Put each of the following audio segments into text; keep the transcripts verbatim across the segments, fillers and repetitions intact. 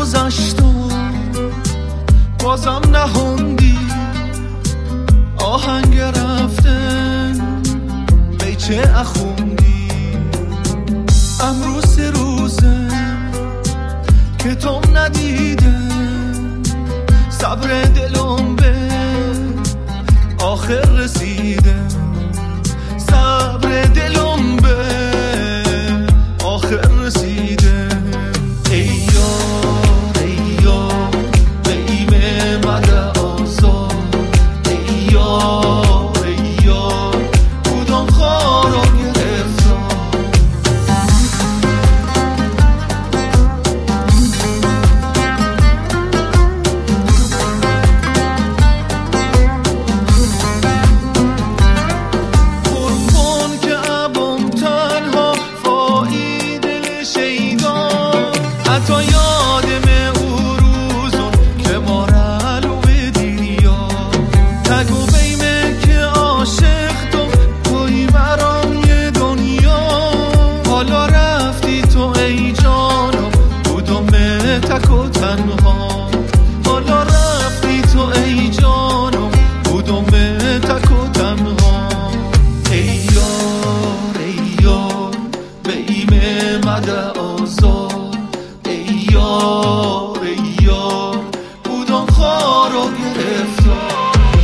گذشت و بازم نهوندی آهنگ رفتن بیچه اخوندی. امروز سه روزه که تو ندیده صبر دلم به آخر رسیده. صبر دلم به آخر رسیده. ای یار ای یار به ایمه مده آزار. ای یار ای یار کدام خارا گرفتار. قربان که ابم تنها فایی دل شیدا. حتی یادم او روزون که ما رلو دیدیا. تگو بیمه که عاشق تو توی برام یه دنیا. حالا رفتی تو ای جانم بودم تک و تنها. حالا رفتی تو ای جانم بودم تک و تنها. ای یار ای یار به ایمه مده آزار. ای یار ای یار بودم خارا گرفتار.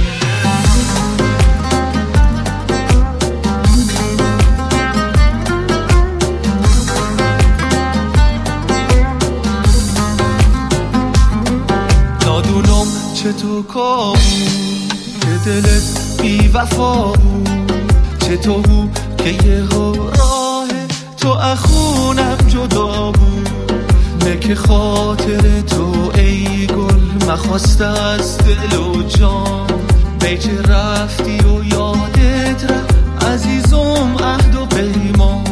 نادونم چه تو کار بود که دلت بی وفا بود. چه تو بود که یه راه تو اخونم جدا بود. نه که خاطر تو ای گل مخواست از دل و جان. بیچه رفتی و یادت رفت عزیزم عهد و پیمان.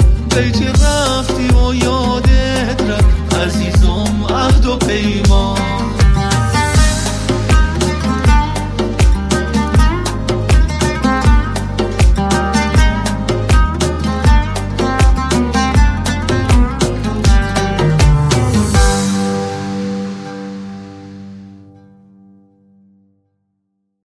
بیچه رفتی و یادت رفت عزیزم عهد و پیمان.